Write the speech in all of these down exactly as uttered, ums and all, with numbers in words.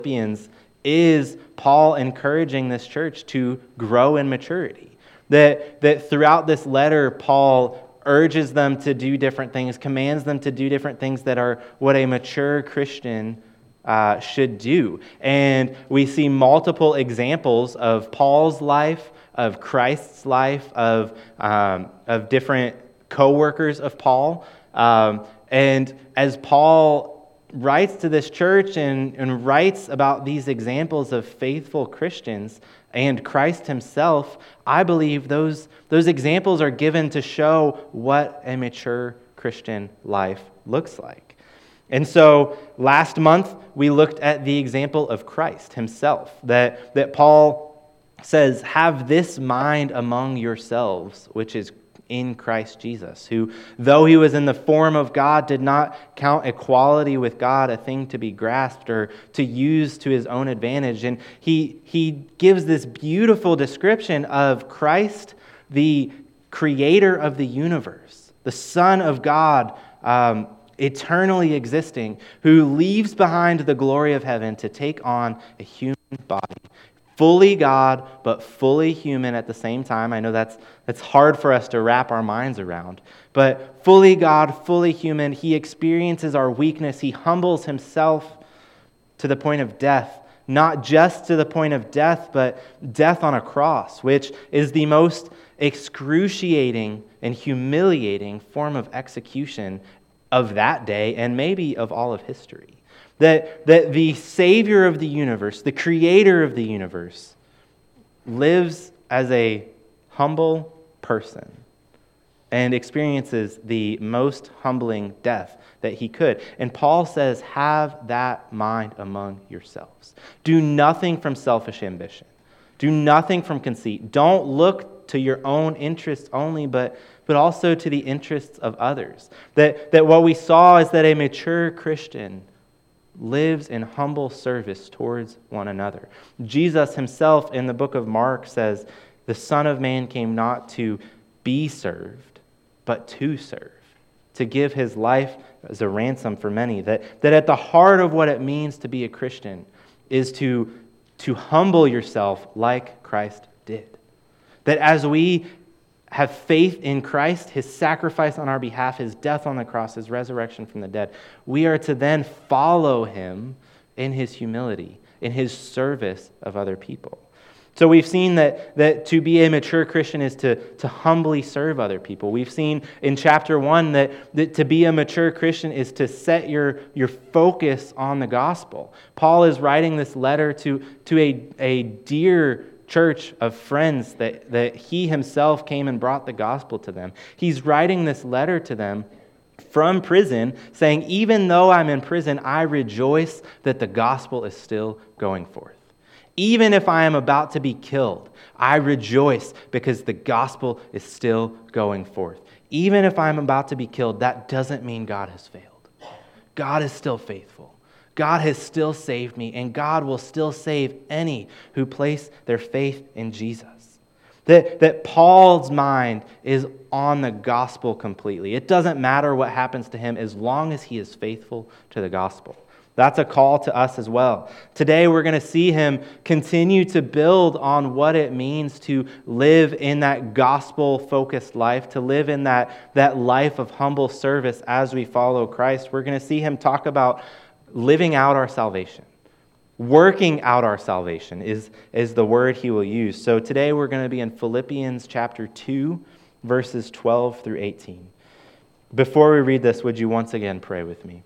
Philippians is Paul encouraging this church to grow in maturity. That, that throughout this letter, Paul urges them to do different things, commands them to do different things that are what a mature Christian uh, should do. And we see multiple examples of Paul's life, of Christ's life, of, um, of different co-workers of Paul. Um, and as Paul writes to this church and, and writes about these examples of faithful Christians and Christ himself, I believe those, those examples are given to show what a mature Christian life looks like. And so last month, we looked at the example of Christ himself, that, that Paul says, have this mind among yourselves, which is in Christ Jesus, who, though he was in the form of God, did not count equality with God a thing to be grasped or to use to his own advantage. And he, he gives this beautiful description of Christ, the creator of the universe, the Son of God, um, eternally existing, who leaves behind the glory of heaven to take on a human body. Fully God, but fully human at the same time. I know that's that's hard for us to wrap our minds around. But fully God, fully human, he experiences our weakness. He humbles himself to the point of death. Not just to the point of death, but death on a cross, which is the most excruciating and humiliating form of execution of that day and maybe of all of history. That, that the Savior of the universe, the Creator of the universe, lives as a humble person and experiences the most humbling death that he could. And Paul says, have that mind among yourselves. Do nothing from selfish ambition. Do nothing from conceit. Don't look to your own interests only, but, but also to the interests of others. That, that what we saw is that a mature Christian lives in humble service towards one another. Jesus himself in the book of Mark says, the Son of Man came not to be served, but to serve, to give his life as a ransom for many. That, that at the heart of what it means to be a Christian is to, to humble yourself like Christ did. That as we have faith in Christ, his sacrifice on our behalf, his death on the cross, his resurrection from the dead, we are to then follow him in his humility, in his service of other people. So we've seen that, that to be a mature Christian is to, to humbly serve other people. We've seen in chapter one that, that to be a mature Christian is to set your, your focus on the gospel. Paul is writing this letter to, to a, a dear church of friends that, that he himself came and brought the gospel to them. He's writing this letter to them from prison, saying, even though I'm in prison, I rejoice that the gospel is still going forth. Even if I am about to be killed, I rejoice because the gospel is still going forth. Even if I'm about to be killed, that doesn't mean God has failed. God is still faithful. God has still saved me, and God will still save any who place their faith in Jesus. That, that Paul's mind is on the gospel completely. It doesn't matter what happens to him as long as he is faithful to the gospel. That's a call to us as well. Today we're going to see him continue to build on what it means to live in that gospel-focused life, to live in that, that life of humble service as we follow Christ. We're going to see him talk about living out our salvation. Working out our salvation is, is the word he will use. So today we're going to be in Philippians chapter two, verses twelve through eighteen. Before we read this, would you once again pray with me?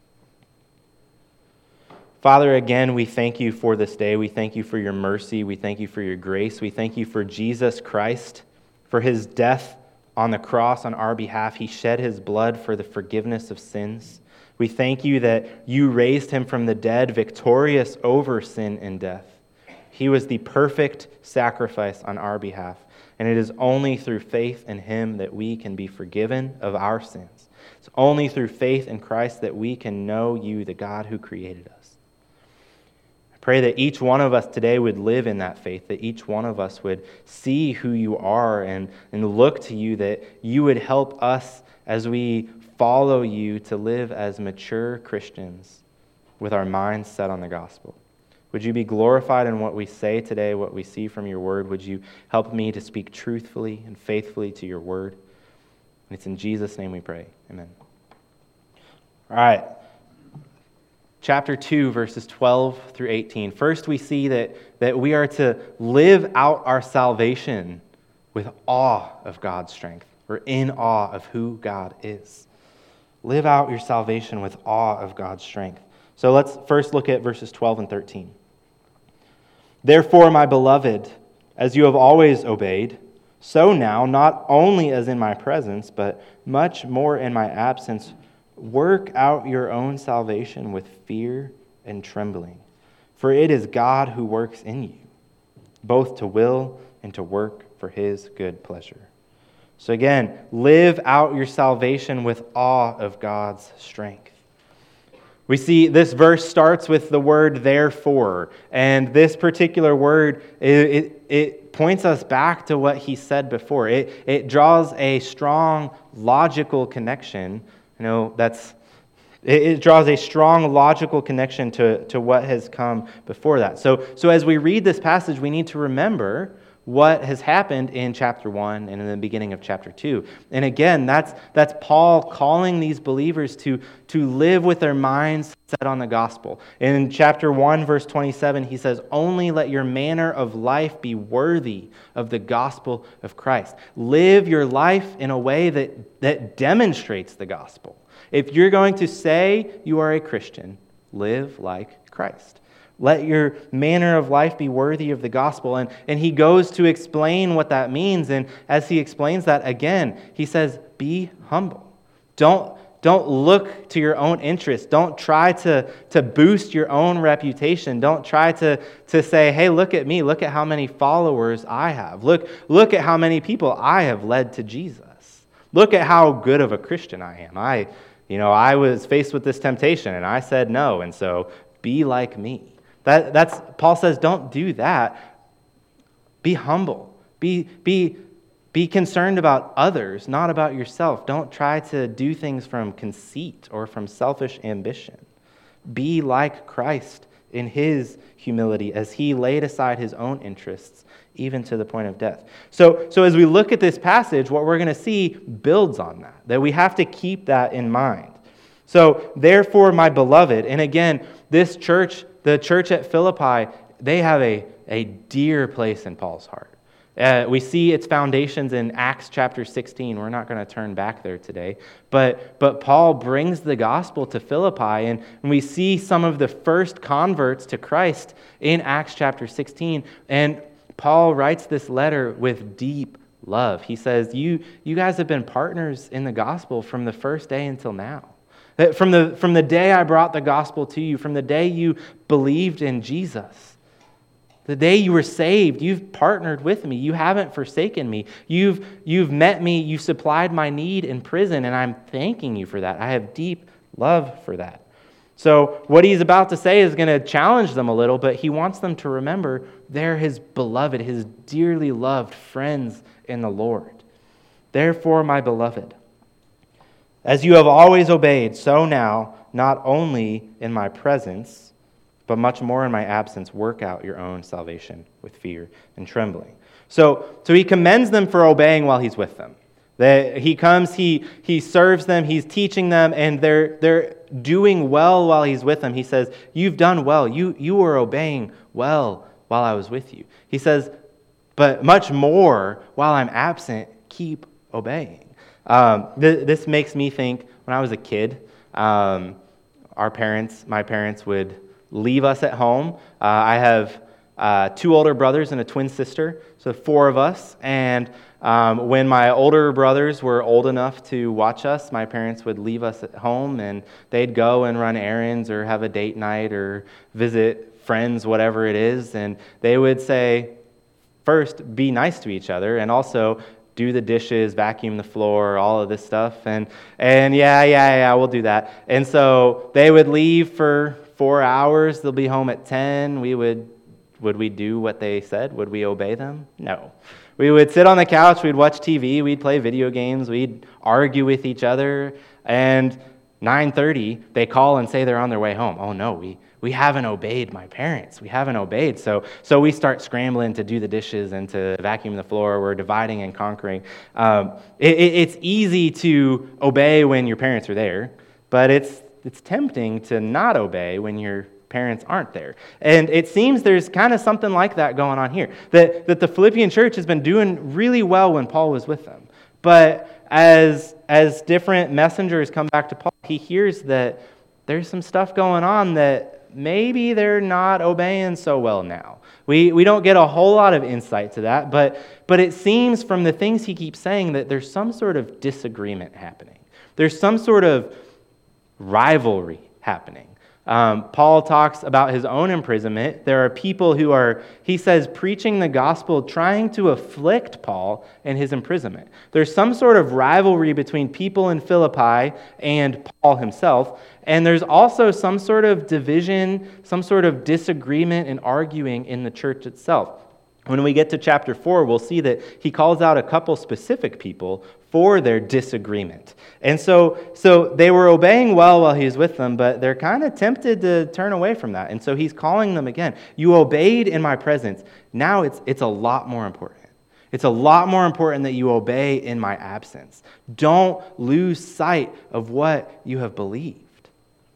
Father, again, we thank you for this day. We thank you for your mercy. We thank you for your grace. We thank you for Jesus Christ, for his death on the cross on our behalf. He shed his blood for the forgiveness of sins. We thank you that you raised him from the dead, victorious over sin and death. He was the perfect sacrifice on our behalf, and it is only through faith in him that we can be forgiven of our sins. It's only through faith in Christ that we can know you, the God who created us. I pray that each one of us today would live in that faith, that each one of us would see who you are and, and look to you, that you would help us as we follow you to live as mature Christians with our minds set on the gospel. Would you be glorified in what we say today, what we see from your word? Would you help me to speak truthfully and faithfully to your word? And it's in Jesus' name we pray. Amen. All right. Chapter two, verses twelve through eighteen. First, we see that, that we are to live out our salvation with awe of God's strength. We're in awe of who God is. Live out your salvation with awe of God's strength. So let's first look at verses twelve and thirteen. Therefore, my beloved, as you have always obeyed, so now, not only as in my presence, but much more in my absence, work out your own salvation with fear and trembling. For it is God who works in you, both to will and to work for his good pleasure. So again, live out your salvation with awe of God's strength. We see this verse starts with the word therefore, and this particular word, it, it, it points us back to what he said before. It, it draws a strong logical connection. You know, that's it, it draws a strong logical connection to, to what has come before that. So, so as we read this passage, we need to remember what has happened in chapter one and in the beginning of chapter two. And again, that's that's Paul calling these believers to, to live with their minds set on the gospel. In chapter one, verse twenty-seven, he says, "Only let your manner of life be worthy of the gospel of Christ." Live your life in a way that, that demonstrates the gospel. If you're going to say you are a Christian, live like Christ. Let your manner of life be worthy of the gospel. And, and he goes to explain what that means. And as he explains that again, he says, be humble. Don't, don't look to your own interests. Don't try to, to boost your own reputation. Don't try to, to say, hey, look at me. Look at how many followers I have. Look, look at how many people I have led to Jesus. Look at how good of a Christian I am. I, you know, I was faced with this temptation and I said no. And so be like me. That, that's Paul says, don't do that. Be humble. Be, be, be concerned about others, not about yourself. Don't try to do things from conceit or from selfish ambition. Be like Christ in his humility as he laid aside his own interests, even to the point of death. So, so as we look at this passage, what we're going to see builds on that, that we have to keep that in mind. So, therefore, my beloved, and again, this church, the church at Philippi, they have a, a dear place in Paul's heart. Uh, we see its foundations in Acts chapter sixteen. We're not going to turn back there today. But, but Paul brings the gospel to Philippi, and, and we see some of the first converts to Christ in Acts chapter sixteen. And Paul writes this letter with deep love. He says, you, you guys have been partners in the gospel from the first day until now. That from the, from the day I brought the gospel to you, from the day you believed in Jesus, the day you were saved, you've partnered with me. You haven't forsaken me. You've, you've met me. You supplied my need in prison, and I'm thanking you for that. I have deep love for that. So what he's about to say is going to challenge them a little, but he wants them to remember they're his beloved, his dearly loved friends in the Lord. Therefore, my beloved, as you have always obeyed, so now, not only in my presence, but much more in my absence, work out your own salvation with fear and trembling. So, so he commends them for obeying while he's with them. That he comes, he he serves them, he's teaching them, and they're they're doing well while he's with them. He says, you've done well. You, you were obeying well while I was with you. He says, but much more while I'm absent, keep obeying. Um, th- this makes me think, when I was a kid, um, our parents, my parents would leave us at home. Uh, I have uh, two older brothers and a twin sister, so four of us. And um, when my older brothers were old enough to watch us, my parents would leave us at home, and they'd go and run errands or have a date night or visit friends, whatever it is. And they would say, first, be nice to each other, and also do the dishes, vacuum the floor, all of this stuff. And and yeah, yeah, yeah, we'll do that. And so they would leave for four hours. They'll be home at ten. We would, would we do what they said? Would we obey them? No. We would sit on the couch. We'd watch T V. We'd play video games. We'd argue with each other. And nine thirty, they call and say they're on their way home. Oh no, we we haven't obeyed my parents. We haven't obeyed. So so we start scrambling to do the dishes and to vacuum the floor. We're dividing and conquering. Um, it, it, it's easy to obey when your parents are there, but it's it's tempting to not obey when your parents aren't there. And it seems there's kind of something like that going on here, that, that the Philippian church has been doing really well when Paul was with them. But as, as different messengers come back to Paul, he hears that there's some stuff going on that maybe they're not obeying so well now. We we don't get a whole lot of insight to that, but, but it seems from the things he keeps saying that there's some sort of disagreement happening. There's some sort of rivalry happening. Um, Paul talks about his own imprisonment. There are people who are, he says, preaching the gospel, trying to afflict Paul in his imprisonment. There's some sort of rivalry between people in Philippi and Paul himself, and there's also some sort of division, some sort of disagreement and arguing in the church itself. When we get to chapter four, we'll see that he calls out a couple specific people for their disagreement. And so, so they were obeying well while he was with them, but they're kind of tempted to turn away from that. And so he's calling them again. You obeyed in my presence. Now it's it's a lot more important. It's a lot more important that you obey in my absence. Don't lose sight of what you have believed.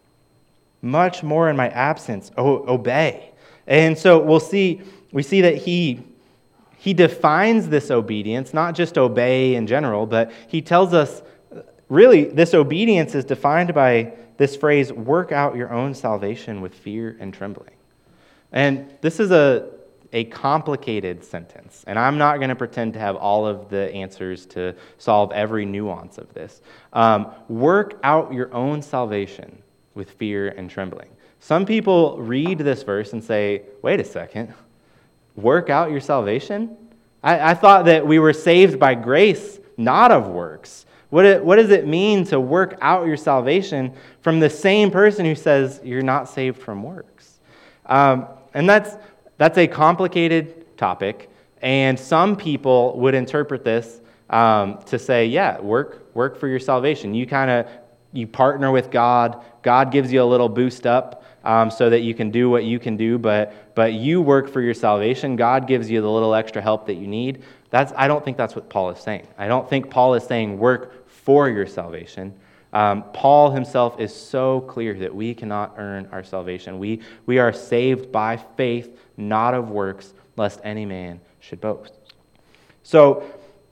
Much more in my absence, o- obey. And so we'll see, we see that he He defines this obedience, not just obey in general, but he tells us, really, this obedience is defined by this phrase, work out your own salvation with fear and trembling. And this is a, a complicated sentence, and I'm not going to pretend to have all of the answers to solve every nuance of this. Um, work out your own salvation with fear and trembling. Some people read this verse and say, wait a second, work out your salvation? I, I thought that we were saved by grace, not of works. What, it, what does it mean to work out your salvation from the same person who says you're not saved from works? Um, and that's that's a complicated topic, and some people would interpret this um, to say, yeah, work work for your salvation. You kind of you partner with God. God gives you a little boost up um, so that you can do what you can do, but but you work for your salvation. God gives you the little extra help that you need. That's I don't think that's what Paul is saying. I don't think Paul is saying work for your salvation. Um, Paul himself is so clear that we cannot earn our salvation. We we are saved by faith, not of works, lest any man should boast. So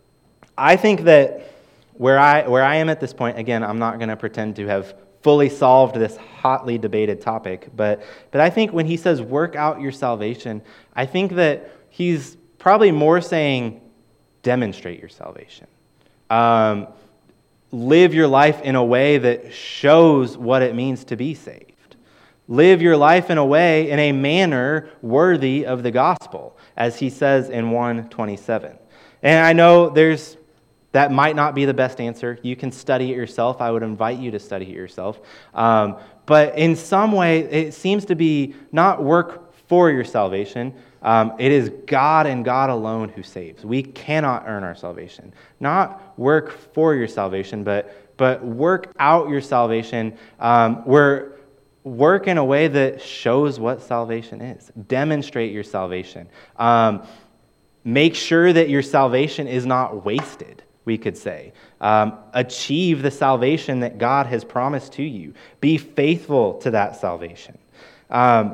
I think that where I where I am at this point, again, I'm not going to pretend to have fully solved this hotly debated topic, but but I think when he says work out your salvation, I think that he's probably more saying demonstrate your salvation. Um, live your life in a way that shows what it means to be saved. Live your life in a way, in a manner worthy of the gospel, as he says in one twenty-seven. And I know there's that might not be the best answer. You can study it yourself. I would invite you to study it yourself. Um, but in some way, it seems to be not work for your salvation. Um, it is God and God alone who saves. We cannot earn our salvation. Not work for your salvation, but but work out your salvation. Um, where work in a way that shows what salvation is. Demonstrate your salvation. Um, make sure that your salvation is not wasted, we could say. Um, achieve the salvation that God has promised to you. Be faithful to that salvation. Um,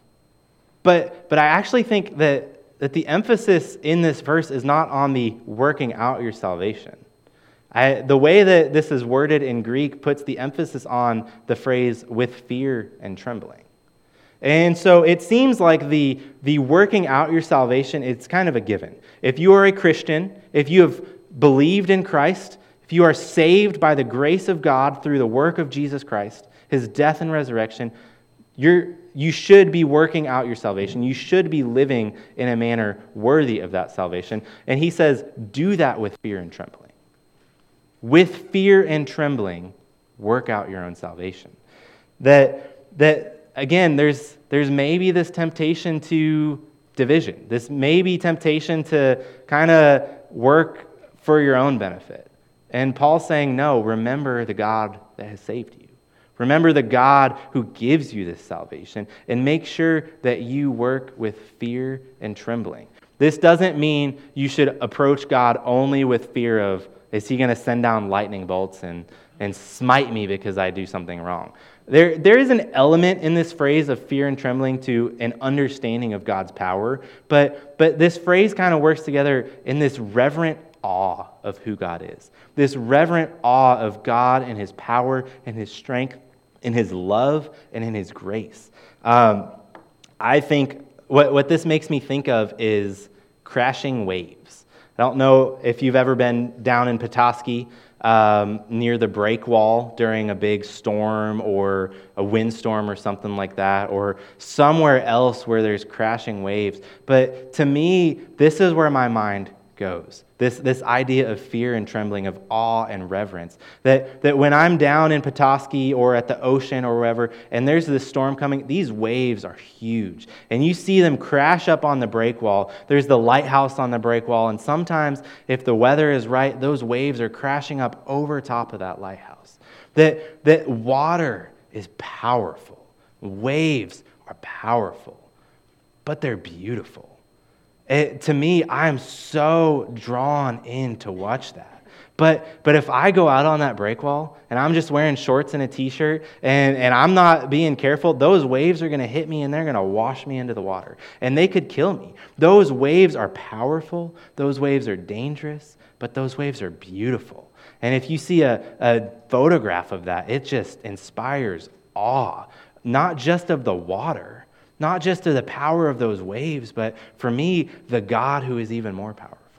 but but I actually think that, that the emphasis in this verse is not on the working out your salvation. I, the way that this is worded in Greek puts the emphasis on the phrase with fear and trembling. And so it seems like the, the working out your salvation, it's kind of a given. If you are a Christian, if you have believed in Christ, if you are saved by the grace of God through the work of Jesus Christ, his death and resurrection, you're, you should be working out your salvation. You should be living in a manner worthy of that salvation. And he says, do that with fear and trembling. With fear and trembling, work out your own salvation. That, that again, there's, there's maybe this temptation to division. This may be temptation to kind of work for your own benefit. And Paul's saying, no, remember the God that has saved you. Remember the God who gives you this salvation, and make sure that you work with fear and trembling. This doesn't mean you should approach God only with fear of, is he going to send down lightning bolts and, and smite me because I do something wrong? There, there is an element in this phrase of fear and trembling to an understanding of God's power, but, but this phrase kind of works together in this reverent awe of who God is. This reverent awe of God and his power and his strength, in his love and in his grace. Um, I think what, what this makes me think of is crashing waves. I don't know if you've ever been down in Petoskey um, near the break wall during a big storm or a windstorm or something like that, or somewhere else where there's crashing waves. But to me, this is where my mind goes. This this idea of fear and trembling, of awe and reverence. That, that when I'm down in Petoskey or at the ocean or wherever, and there's this storm coming, these waves are huge. And you see them crash up on the break wall. There's the lighthouse on the break wall, and sometimes, if the weather is right, those waves are crashing up over top of that lighthouse. That, that water is powerful. Waves are powerful, but they're beautiful. It, to me, I'm so drawn in to watch that. But but if I go out on that break wall and I'm just wearing shorts and a t-shirt and, and I'm not being careful, those waves are going to hit me and they're going to wash me into the water. And they could kill me. Those waves are powerful. Those waves are dangerous. But those waves are beautiful. And if you see a, a photograph of that, it just inspires awe, not just of the water, not just to the power of those waves, but for me, the God who is even more powerful.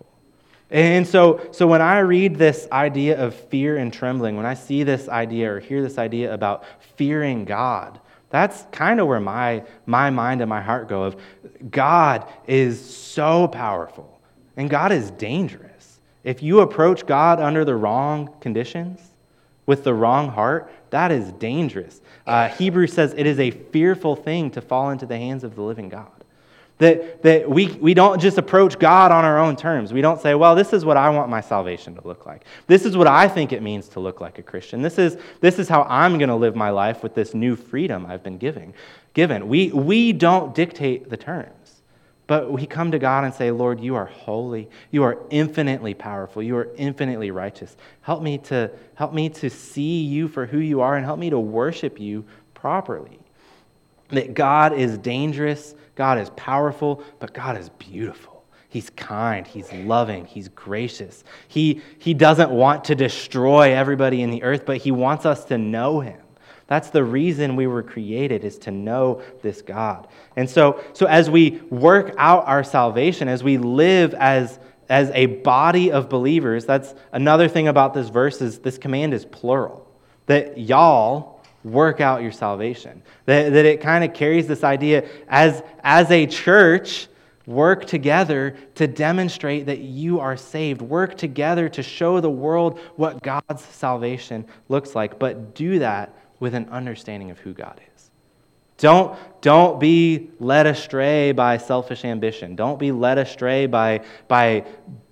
And so, so when I read this idea of fear and trembling, when I see this idea or hear this idea about fearing God, that's kind of where my, my mind and my heart go of God is so powerful and God is dangerous. If you approach God under the wrong conditions, with the wrong heart, that is dangerous. Uh, Hebrews says it is a fearful thing to fall into the hands of the living God. That, that we, we don't just approach God on our own terms. We don't say, well, this is what I want my salvation to look like. This is what I think it means to look like a Christian. This is, this is how I'm going to live my life with this new freedom I've been giving, given. We, we don't dictate the terms. But we come to God and say, Lord, you are holy. You are infinitely powerful. You are infinitely righteous. Help me to help me to see you for who you are and help me to worship you properly. That God is dangerous, God is powerful, but God is beautiful. He's kind, he's loving, he's gracious. He, he doesn't want to destroy everybody in the earth, but he wants us to know him. That's the reason we were created, is to know this God. And so, so as we work out our salvation, as we live as, as a body of believers, that's another thing about this verse is this command is plural. That y'all work out your salvation. That, that it kind of carries this idea as, as a church, work together to demonstrate that you are saved. Work together to show the world what God's salvation looks like. But do that with an understanding of who God is. Don't, don't be led astray by selfish ambition. Don't be led astray by, by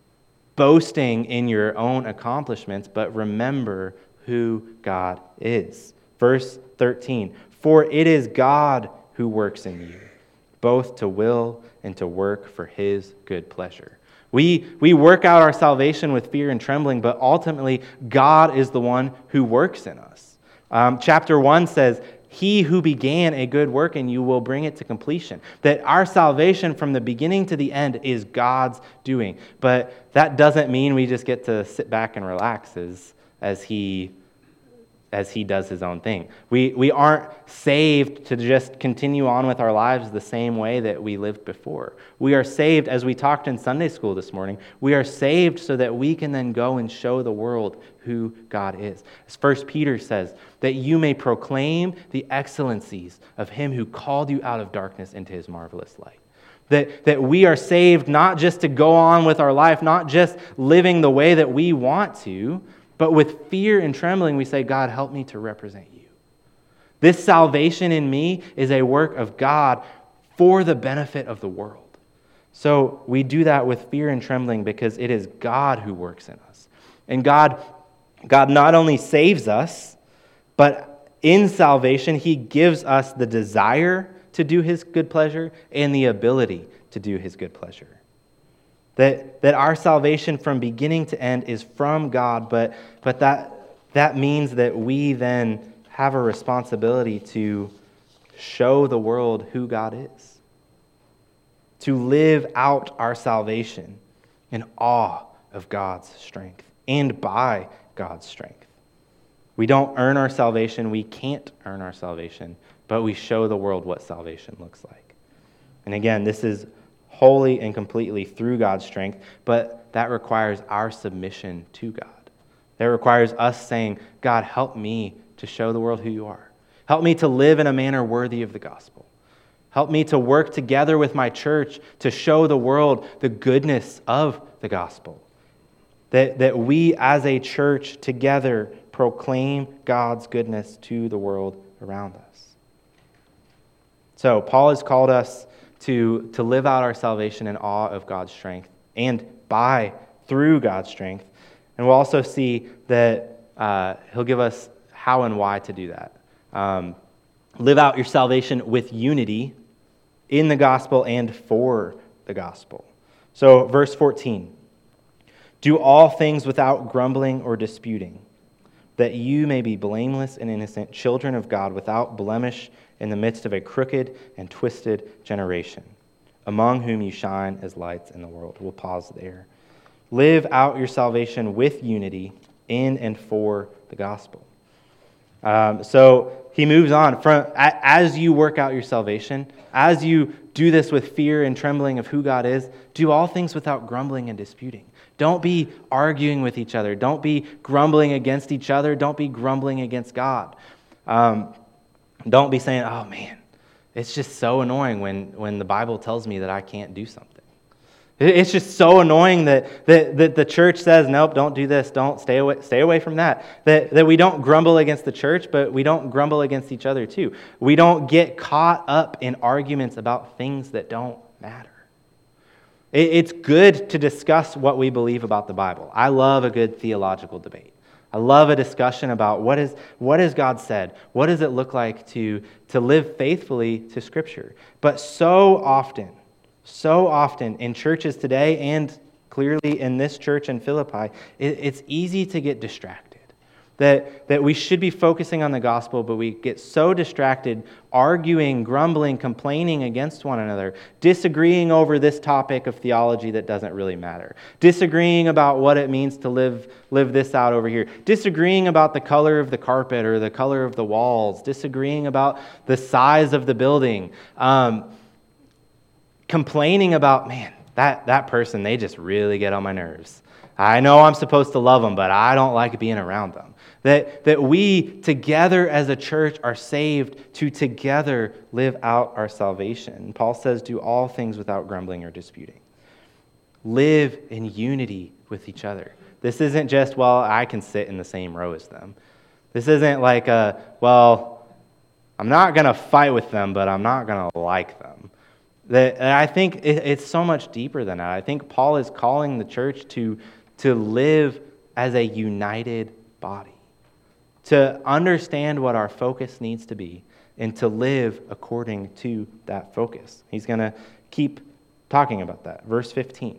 boasting in your own accomplishments, but remember who God is. Verse thirteen, for it is God who works in you, both to will and to work for his good pleasure. We, we work out our salvation with fear and trembling, but ultimately God is the one who works in us. Um, chapter one says, he who began a good work in you will bring it to completion. That our salvation from the beginning to the end is God's doing. But that doesn't mean we just get to sit back and relax as, as he as he does his own thing. We, we aren't saved to just continue on with our lives the same way that we lived before. We are saved, as we talked in Sunday school this morning, we are saved so that we can then go and show the world who God is. As First Peter says, that you may proclaim the excellencies of him who called you out of darkness into his marvelous light. That, that we are saved not just to go on with our life, not just living the way that we want to, but with fear and trembling, we say, God, help me to represent you. This salvation in me is a work of God for the benefit of the world. So we do that with fear and trembling because it is God who works in us. And God, God not only saves us, but in salvation, he gives us the desire to do his good pleasure and the ability to do his good pleasure. That, that our salvation from beginning to end is from God, but, but that, that means that we then have a responsibility to show the world who God is, to live out our salvation in awe of God's strength and by God's strength. We don't earn our salvation, we can't earn our salvation, but we show the world what salvation looks like. And again, this is wholly and completely through God's strength, but that requires our submission to God. That requires us saying, God, help me to show the world who you are. Help me to live in a manner worthy of the gospel. Help me to work together with my church to show the world the goodness of the gospel. That, that we as a church together proclaim God's goodness to the world around us. So Paul has called us to, to live out our salvation in awe of God's strength and by, through God's strength. And we'll also see that uh, he'll give us how and why to do that. Um, live out your salvation with unity in the gospel and for the gospel. So verse fourteen, do all things without grumbling or disputing, that you may be blameless and innocent, children of God without blemish in the midst of a crooked and twisted generation, among whom you shine as lights in the world. We'll pause there. Live out your salvation with unity in and for the gospel. Um, so he moves on. From, as you work out your salvation, as you do this with fear and trembling of who God is, do all things without grumbling and disputing. Don't be arguing with each other. Don't be grumbling against each other. Don't be grumbling against God. Um, don't be saying, oh man, it's just so annoying when, when the Bible tells me that I can't do something. It's just so annoying that, that, that the church says, nope, don't do this, don't, stay away, stay away from that. that. That we don't grumble against the church, but we don't grumble against each other too. We don't get caught up in arguments about things that don't matter. It, it's good to discuss what we believe about the Bible. I love a good theological debate. I love a discussion about what is what has God said? What does it look like to, to live faithfully to Scripture? But so often, So often in churches today and clearly in this church in Philippi, it, it's easy to get distracted. That, that we should be focusing on the gospel, but we get so distracted arguing, grumbling, complaining against one another, disagreeing over this topic of theology that doesn't really matter, disagreeing about what it means to live, live this out over here, disagreeing about the color of the carpet or the color of the walls, disagreeing about the size of the building, um, complaining about, man, that, that person, they just really get on my nerves. I know I'm supposed to love them, but I don't like being around them. That, that we together as a church are saved to together live out our salvation. Paul says, do all things without grumbling or disputing. Live in unity with each other. This isn't just, well, I can sit in the same row as them. This isn't like, a, well, I'm not going to fight with them, but I'm not going to like them. That, and I think it, it's so much deeper than that. I think Paul is calling the church to, to live as a united body, to understand what our focus needs to be, and to live according to that focus. He's going to keep talking about that. Verse fifteen.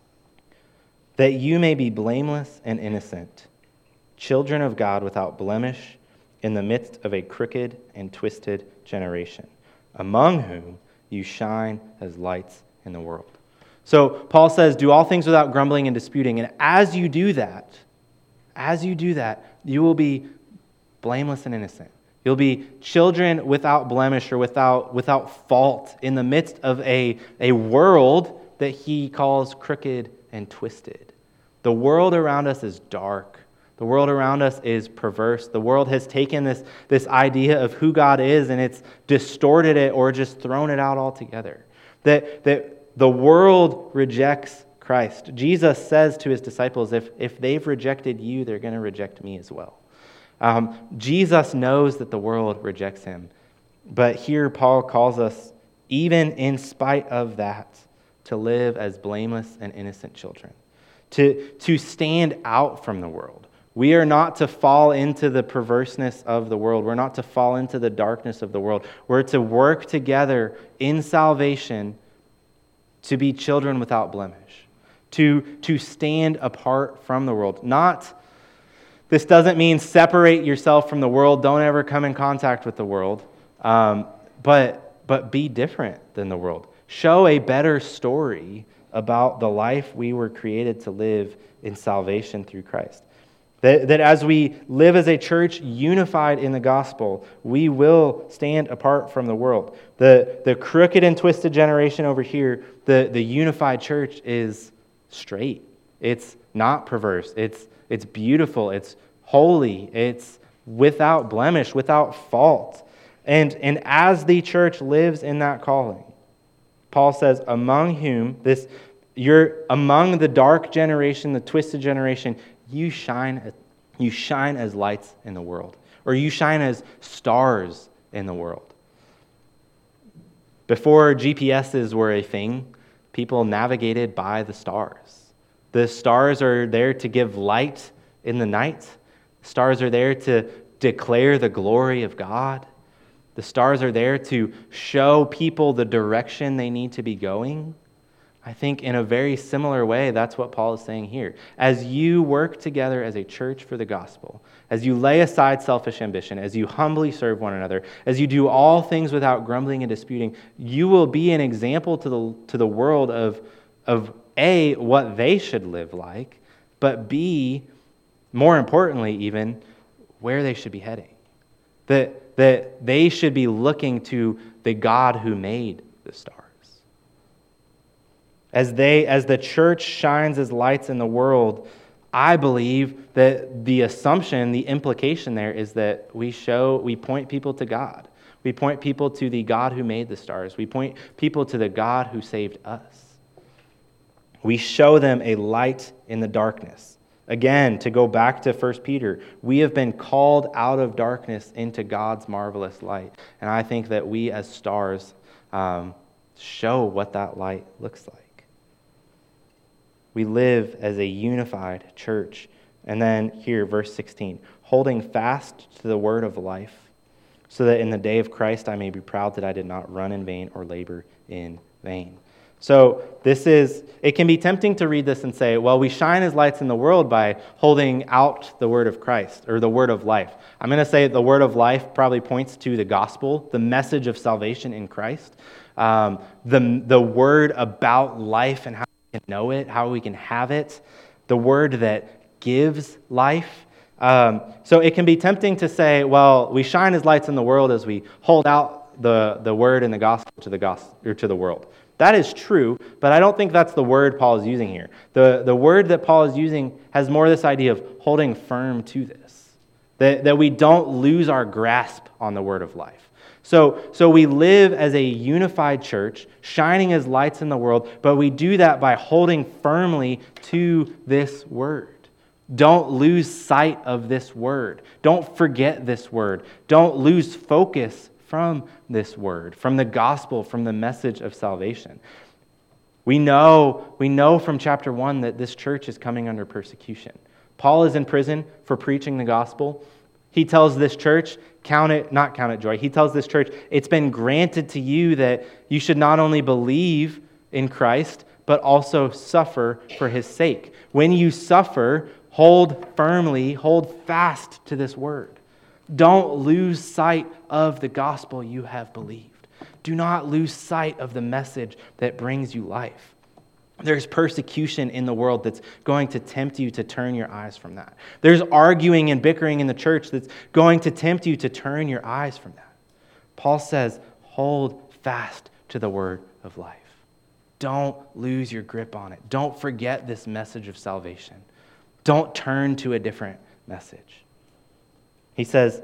That you may be blameless and innocent, children of God without blemish in the midst of a crooked and twisted generation, among whom you shine as lights in the world. So Paul says, do all things without grumbling and disputing. And as you do that, as you do that, you will be blameless and innocent. You'll be children without blemish or without, without fault in the midst of a, a world that he calls crooked and twisted. The world around us is dark. The world around us is perverse. The world has taken this, this idea of who God is and it's distorted it or just thrown it out altogether. That, that the world rejects Christ. Jesus says to his disciples, if, if they've rejected you, they're going to reject me as well. Um, Jesus knows that the world rejects him. But here Paul calls us, even in spite of that, to live as blameless and innocent children. To, to stand out from the world. We are not to fall into the perverseness of the world. We're not to fall into the darkness of the world. We're to work together in salvation to be children without blemish, to, to stand apart from the world. Not, this doesn't mean separate yourself from the world, don't ever come in contact with the world, um, but, but be different than the world. Show a better story about the life we were created to live in salvation through Christ. That, that as we live as a church unified in the gospel, we will stand apart from the world. The, the crooked and twisted generation over here, the, the unified church is straight. It's not perverse. It's, it's beautiful. It's holy. It's without blemish, without fault. And, and as the church lives in that calling, Paul says, among whom, this, you're among the dark generation, the twisted generation, you shine, you shine as lights in the world, or you shine as stars in the world. Before G P S's were a thing, people navigated by the stars. The stars are there to give light in the night. Stars are there to declare the glory of God. The stars are there to show people the direction they need to be going. I think in a very similar way, that's what Paul is saying here. As you work together as a church for the gospel, as you lay aside selfish ambition, as you humbly serve one another, as you do all things without grumbling and disputing, you will be an example to the, to the world of, of A, what they should live like, but B, more importantly even, where they should be heading. That, that they should be looking to the God who made the stars. As they, as the church shines as lights in the world, I believe that the assumption, the implication there is that we show, we point people to God. We point people to the God who made the stars. We point people to the God who saved us. We show them a light in the darkness. Again, to go back to First Peter, we have been called out of darkness into God's marvelous light. And I think that we as stars um, show what that light looks like. We live as a unified church. And then here, verse sixteen, holding fast to the word of life, so that in the day of Christ I may be proud that I did not run in vain or labor in vain. So this is, it can be tempting to read this and say, well, we shine as lights in the world by holding out the word of Christ, or the word of life. I'm going to say the word of life probably points to the gospel, the message of salvation in Christ, um, the, the word about life and how we can know it, how we can have it, the word that gives life. Um, so it can be tempting to say, well, we shine as lights in the world as we hold out the, the word and the gospel to the gospel or to the world. That is true, but I don't think that's the word Paul is using here. The, the word that Paul is using has more this idea of holding firm to this, that, that we don't lose our grasp on the word of life. So, so we live as a unified church, shining as lights in the world, but we do that by holding firmly to this word. Don't lose sight of this word. Don't forget this word. Don't lose focus from this word, from the gospel, from the message of salvation. We know, we know from chapter one that this church is coming under persecution. Paul is in prison for preaching the gospel. He tells this church, count it, not count it joy. He tells this church, it's been granted to you that you should not only believe in Christ, but also suffer for his sake. When you suffer, hold firmly, hold fast to this word. Don't lose sight of the gospel you have believed. Do not lose sight of the message that brings you life. There's persecution in the world that's going to tempt you to turn your eyes from that. There's arguing and bickering in the church that's going to tempt you to turn your eyes from that. Paul says, hold fast to the word of life. Don't lose your grip on it. Don't forget this message of salvation. Don't turn to a different message. He says,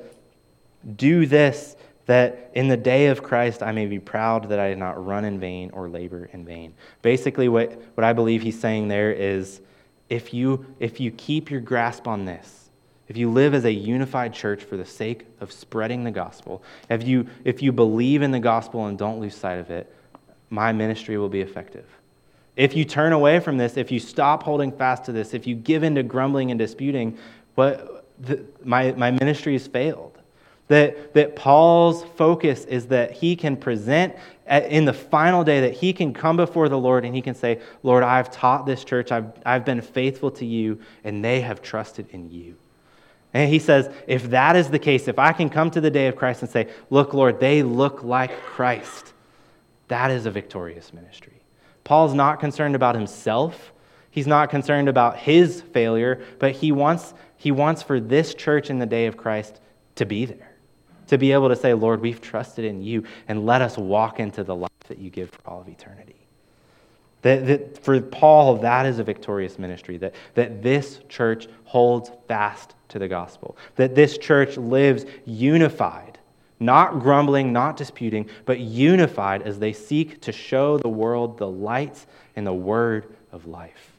do this, that in the day of Christ I may be proud that I did not run in vain or labor in vain. Basically, what, what I believe he's saying there is, if you, if you keep your grasp on this, if you live as a unified church for the sake of spreading the gospel, if you, if you believe in the gospel and don't lose sight of it, my ministry will be effective. If you turn away from this, if you stop holding fast to this, if you give in to grumbling and disputing, what the, my, my ministry has failed. That, that Paul's focus is that he can present at, in the final day, that he can come before the Lord and he can say, Lord, I've taught this church, I've, I've been faithful to you, and they have trusted in you. And he says, if that is the case, if I can come to the day of Christ and say, look, Lord, they look like Christ, that is a victorious ministry. Paul's not concerned about himself. He's not concerned about his failure, but he wants, he wants for this church in the day of Christ to be there. To be able to say, Lord, we've trusted in you, and let us walk into the life that you give for all of eternity. That, that for Paul, that is a victorious ministry, that, that this church holds fast to the gospel, that this church lives unified, not grumbling, not disputing, but unified as they seek to show the world the light and the word of life.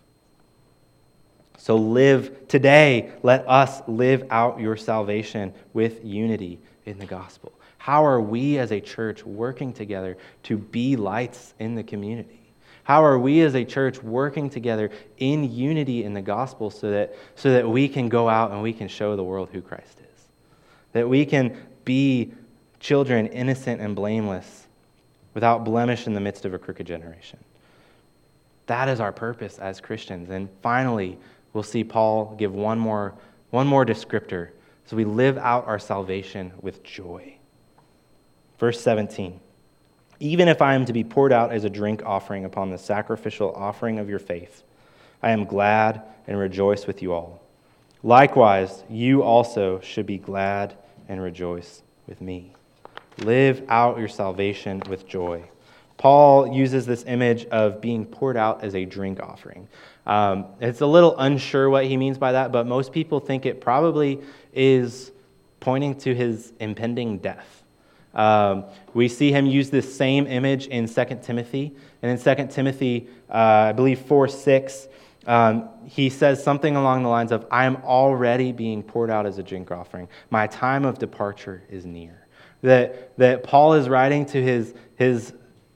So live today, let us live out your salvation with unity in the gospel. How are we as a church working together to be lights in the community? How are we as a church working together in unity in the gospel so that, so that we can go out and we can show the world who Christ is? That we can be children innocent and blameless, without blemish in the midst of a crooked generation. That is our purpose as Christians. And finally, we'll see Paul give one more, one more descriptor. So we live out our salvation with joy. Verse seventeen. Even if I am to be poured out as a drink offering upon the sacrificial offering of your faith, I am glad and rejoice with you all. Likewise, you also should be glad and rejoice with me. Live out your salvation with joy. Paul uses this image of being poured out as a drink offering. Um, it's a little unsure what he means by that, but most people think it probably is pointing to his impending death. Um, we see him use this same image in Second Timothy. And in Second Timothy, uh, I believe four six, um, he says something along the lines of, I am already being poured out as a drink offering. My time of departure is near. That, that Paul is writing to his, his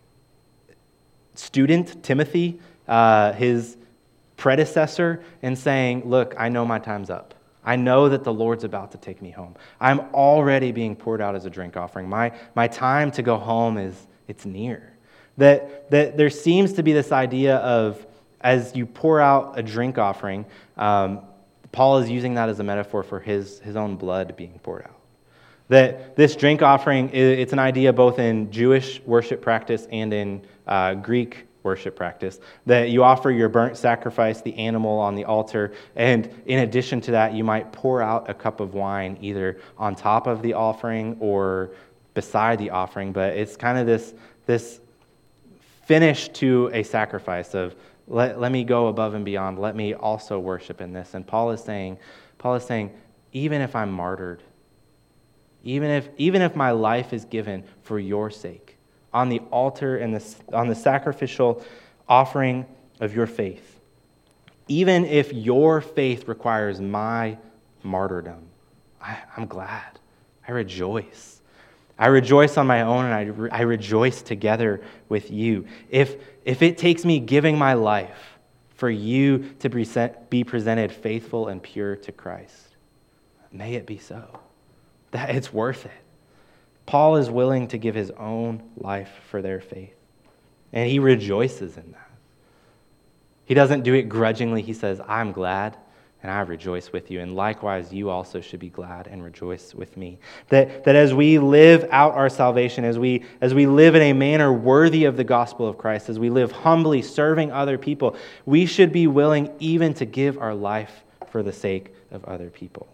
student, Timothy, uh, his predecessor, and saying, look, I know my time's up. I know that the Lord's about to take me home. I'm already being poured out as a drink offering. My, my time to go home is, it's near. That, that there seems to be this idea of, as you pour out a drink offering, um, Paul is using that as a metaphor for his, his own blood being poured out. That this drink offering, it's an idea both in Jewish worship practice and in uh, Greek worship practice, that you offer your burnt sacrifice, the animal, on the altar, and in addition to that, you might pour out a cup of wine either on top of the offering or beside the offering, but it's kind of this, this finish to a sacrifice of, let, let me go above and beyond, let me also worship in this. And Paul is saying, Paul is saying, even if I'm martyred, Even if, even if my life is given for your sake, on the altar and the, on the sacrificial offering of your faith, even if your faith requires my martyrdom, I, I'm glad. I rejoice. I rejoice on my own, and I, re, I rejoice together with you. If, if it takes me giving my life for you to present, be presented faithful and pure to Christ, may it be so. That it's worth it. Paul is willing to give his own life for their faith, and he rejoices in that. He doesn't do it grudgingly. He says, I'm glad, and I rejoice with you, and likewise you also should be glad and rejoice with me. That, that as we live out our salvation, as we, as we live in a manner worthy of the gospel of Christ, as we live humbly serving other people, we should be willing even to give our life for the sake of other people.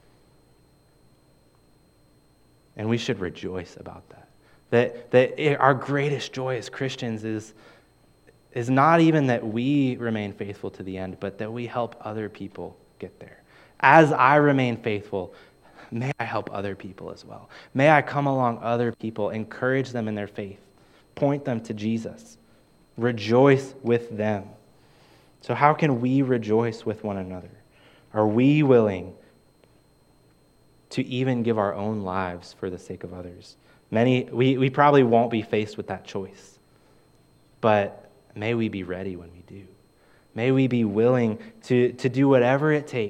And we should rejoice about that. That, that it, our greatest joy as Christians is, is not even that we remain faithful to the end, but that we help other people get there. As I remain faithful, may I help other people as well. May I come along other people, encourage them in their faith, point them to Jesus, rejoice with them. So how can we rejoice with one another? Are we willing to even give our own lives for the sake of others? Many, we, we probably won't be faced with that choice, but may we be ready when we do. May we be willing to, to do whatever it takes to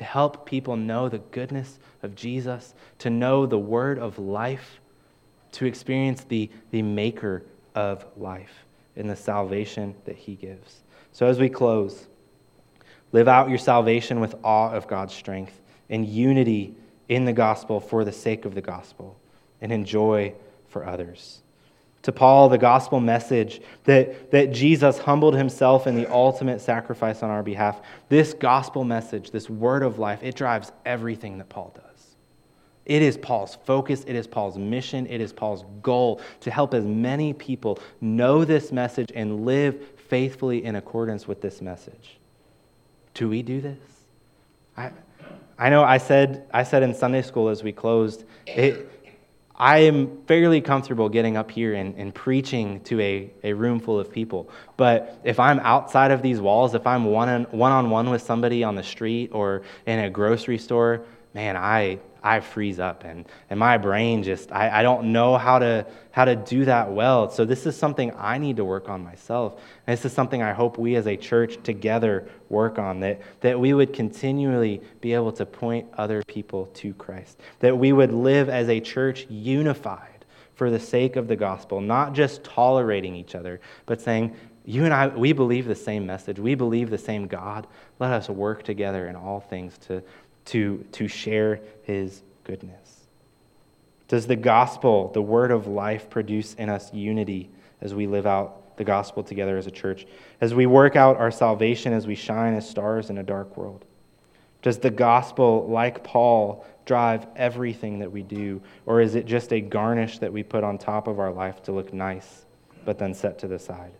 to help people know the goodness of Jesus, to know the word of life, to experience the, the maker of life in the salvation that he gives. So as we close, live out your salvation with awe of God's strength and unity in the gospel for the sake of the gospel and enjoy for others. To Paul, the gospel message that, that Jesus humbled himself in the ultimate sacrifice on our behalf, this gospel message, this word of life, it drives everything that Paul does. It is Paul's focus, it is Paul's mission, it is Paul's goal to help as many people know this message and live faithfully in accordance with this message. Do we do this? I I know I said I said in Sunday school as we closed, it I am fairly comfortable getting up here and, and preaching to a, a room full of people. But if I'm outside of these walls, if I'm one on, one-on-one with somebody on the street or in a grocery store, man, I I freeze up and, and my brain just, I, I don't know how to how to do that well. So this is something I need to work on myself. And this is something I hope we as a church together work on, that, that we would continually be able to point other people to Christ. That we would live as a church unified for the sake of the gospel, not just tolerating each other, but saying, you and I, we believe the same message. We believe the same God. Let us work together in all things to to, to share his goodness. Does the gospel, the word of life, produce in us unity as we live out the gospel together as a church? As we work out our salvation, as we shine as stars in a dark world? Does the gospel, like Paul, drive everything that we do? Or is it just a garnish that we put on top of our life to look nice, but then set to the side?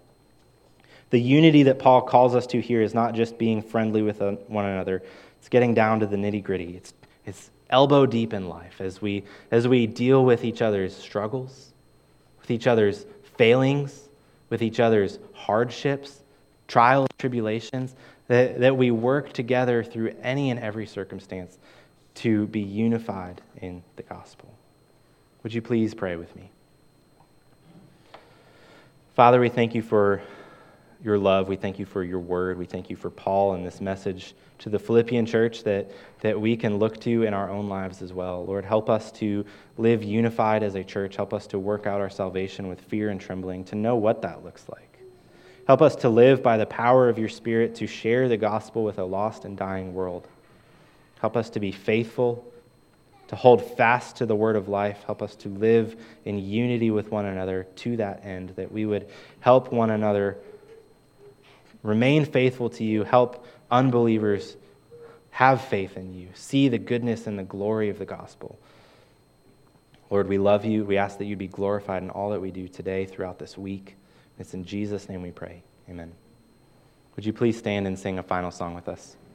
The unity that Paul calls us to here is not just being friendly with one another. It's getting down to the nitty-gritty. It's it's elbow deep in life as we as we deal with each other's struggles, with each other's failings, with each other's hardships, trials, tribulations, that, that we work together through any and every circumstance to be unified in the gospel. Would you please pray with me? Father, we thank you for your love. We thank you for your word. We thank you for Paul and this message to the Philippian church that, that we can look to in our own lives as well. Lord, help us to live unified as a church. Help us to work out our salvation with fear and trembling, to know what that looks like. Help us to live by the power of your Spirit to share the gospel with a lost and dying world. Help us to be faithful, to hold fast to the word of life. Help us to live in unity with one another to that end, that we would help one another remain faithful to you, help unbelievers have faith in you, see the goodness and the glory of the gospel. Lord, we love you. We ask that you be glorified in all that we do today, throughout this week. It's in Jesus' name we pray. Amen. Would you please stand and sing a final song with us?